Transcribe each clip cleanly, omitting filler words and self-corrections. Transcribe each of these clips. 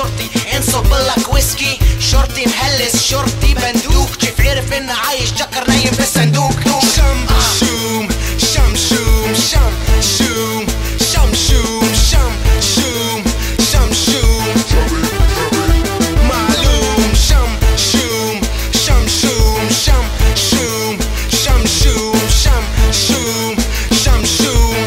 شرطي انصبلك ويسكي، شرطي مهلس شرطي بندوق، كيف عرف ان عايش شكر نايم في الصندوق. شم شوم شم شوم شم شوم شم شوم شم شوم شم شوم معلوم شم شوم شم شوم شم شوم شم شوم شم شوم شم شوم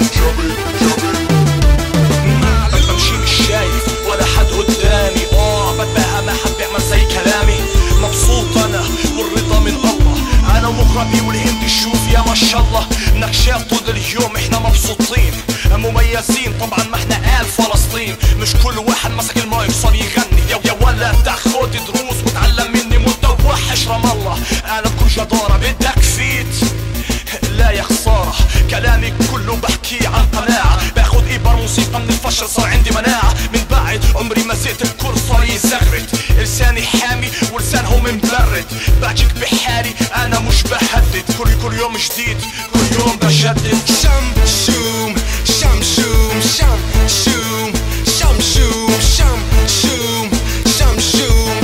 بمشي مش شايف ولا حد قدامي، بتباهى ما حد بيعمل زي كلامي. مبسوط انا والرضا من الله، انا ومغربي والهندي شوف يا ما شاء الله. نكشات طول اليوم احنا مبسوطين مميزين، طبعا ما احنا آل فلسطين. مش كل واحد مسك المايك صار يغني، يا ولا تاخد دروس وتعلم مني متوحش رام الله. انا بكل جدارة بدك فيت لا يا خسارة، كلامي كله بحكي عن قناعة. باخد إبر موسيقى من الفشل صار عندي مناعة، من بعد عمري ما زهقت الكل صار يزغرد. لساني حامي ولسانهم مبرد، بعجك بحالي انا مش بهدد. كل يوم جديد كل يوم بجدد. شم شوم شم شوم شم شوم شم شوم شم شوم شم شوم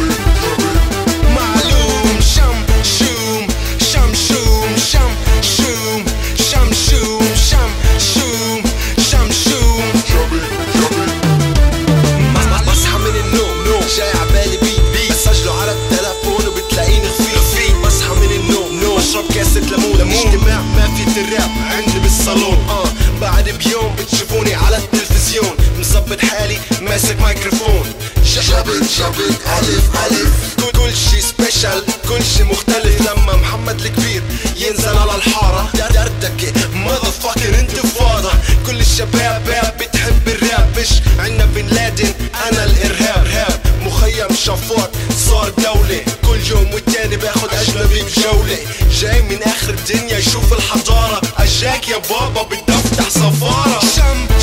معلوم شم شوم شم شوم شم شوم شم شوم شم شوم شم شوم بصحى من النوم جاي عبالي بيت بسجله على التلفون وبتلاقيني خفيف. بصحى من النوم بشرب كاسة ليمون، اجتماع ما في تراب عندي بالصالون. بعد بيوم بتشوفوني على التلفزيون مظبط حالي ماسك مايكروفون. شبت ألف كل شي سبيشال كل شي مختلف. لما محمد الكبير ينزل على الحارة دردكة ماذا انتفاضة. كل الشباب بتحب الراب، مش عنا بن لادن انا الارهاب. مخيم شفاط صار دولة، كل يوم والتاني باخد اجنبي بجولة. جاي من اخر الدنيا يشوف الحضارة، اجاك يا بابا بدي افتح سفارة. شم